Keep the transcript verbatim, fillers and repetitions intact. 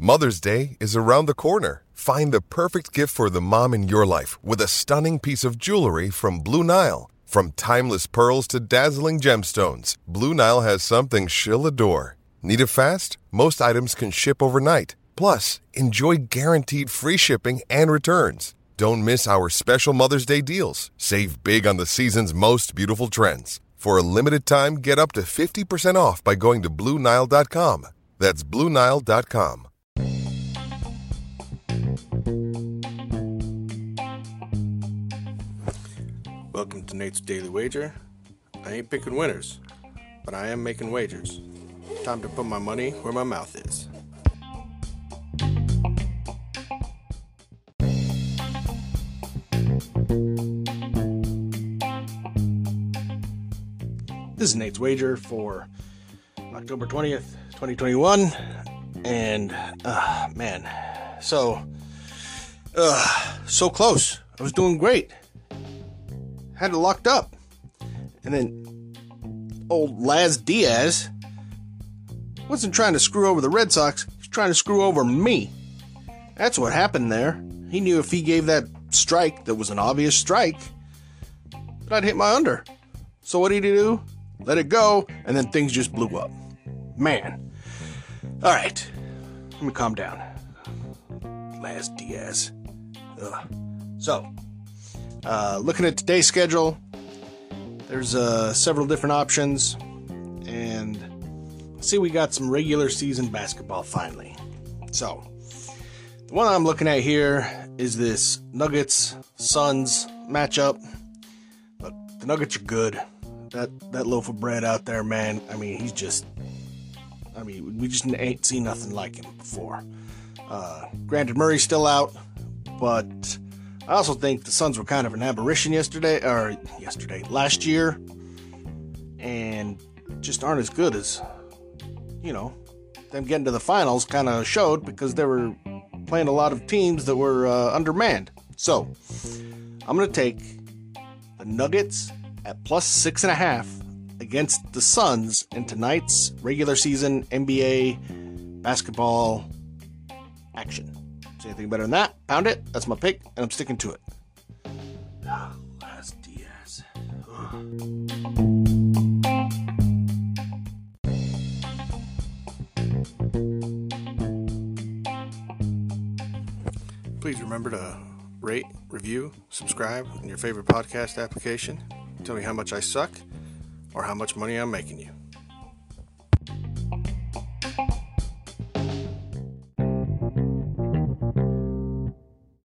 Mother's Day is around the corner. Find the perfect gift for the mom in your life with a stunning piece of jewelry from Blue Nile. From timeless pearls to dazzling gemstones, Blue Nile has something she'll adore. Need it fast? Most items can ship overnight. Plus, enjoy guaranteed free shipping and returns. Don't miss our special Mother's Day deals. Save big on the season's most beautiful trends. For a limited time, get up to fifty percent off by going to Blue Nile dot com. That's Blue Nile dot com. Welcome to Nate's Daily Wager. I ain't picking winners, but I am making wagers. Time to put my money where my mouth is. This is Nate's Wager for October twentieth, twenty twenty-one. And, uh, man, so, uh, so close. I was doing great. Had it locked up. And then old Laz Diaz wasn't trying to screw over the Red Sox. He was trying to screw over me. That's what happened there. He knew if he gave that strike that was an obvious strike, that I'd hit my under. So what did he do? Let it go, and then things just blew up. Man. All right. Let me calm down. Laz Diaz. Ugh. So, uh, looking at today's schedule, there's uh, several different options, and I see we got some regular season basketball finally. So, the one I'm looking at here is this Nuggets-Suns matchup. Look, the Nuggets are good. That that loaf of bread out there, man, I mean, he's just, I mean, we just ain't seen nothing like him before. Uh, granted, Murray's still out, but I also think the Suns were kind of an aberration yesterday, or yesterday, last year, and just aren't as good as, you know, them getting to the finals kind of showed, because they were playing a lot of teams that were uh, undermanned. So, I'm going to take the Nuggets at plus six and a half against the Suns in tonight's regular season N B A basketball action. See anything better than that? Pound it. That's my pick, and I'm sticking to it. Oh, Laz Diaz. Please remember to rate, review, subscribe in your favorite podcast application. Tell me how much I suck or how much money I'm making you.